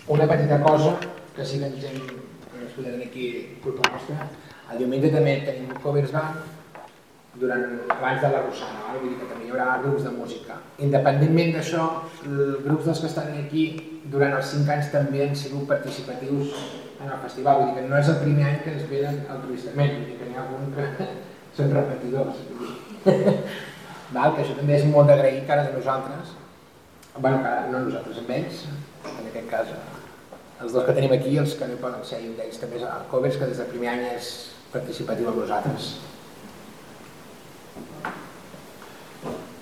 Una petita cosa que sí que ens hem estudiat aquí culpa nostra. El diumenge també tenim covers band abans de la Rosana, vull dir que també hi haurà grups de música. Independentment d'això, els grups dels que estan aquí durant els 5 anys també han sigut participatius en el festival, vull dir que no és el primer any que ens venen altruistament, vull dir que n'hi ha algun que són repetidors. Que això també és molt d'agrair cara de nosaltres, bueno, no nosaltres, amb ells, en aquest cas els dos que tenim aquí, els que no hi poden ser, un d'ells també és el Covers, que des del primer any és participatiu amb nosaltres.